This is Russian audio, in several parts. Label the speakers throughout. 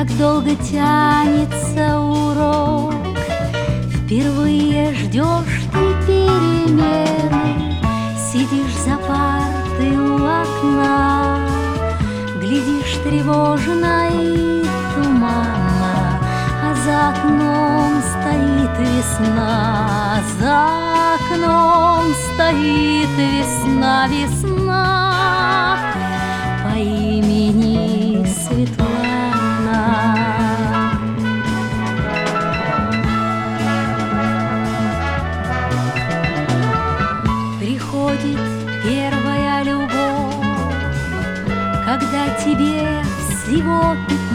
Speaker 1: Как долго тянется урок, впервые ждешь ты перемены, сидишь за партой у окна, глядишь тревожно и туманно, а за окном стоит весна, за окном стоит весна, весна по имени Светлана. Приходит первая любовь, когда тебе всего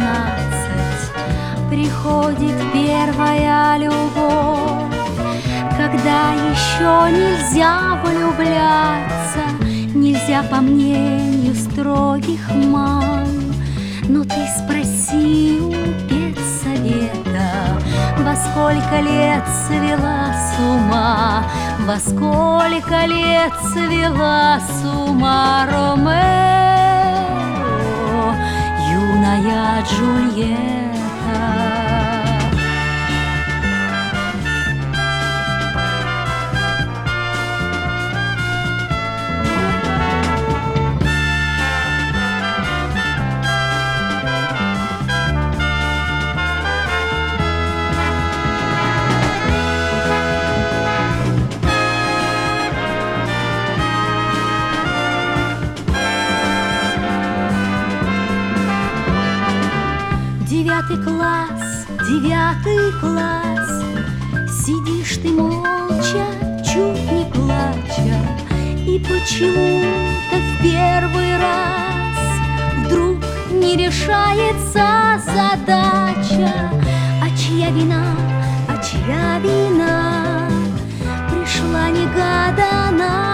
Speaker 1: 15. Приходит первая любовь, когда еще нельзя влюбляться, нельзя по мнению строгих мам. Но ты спроси у педсовета, во сколько лет свела с ума, во сколько лет свела с ума Ромео, юная Джульетта. Девятый класс, сидишь ты молча, чуть не плача, и почему-то в первый раз вдруг не решается задача. А чья вина, пришла негаданно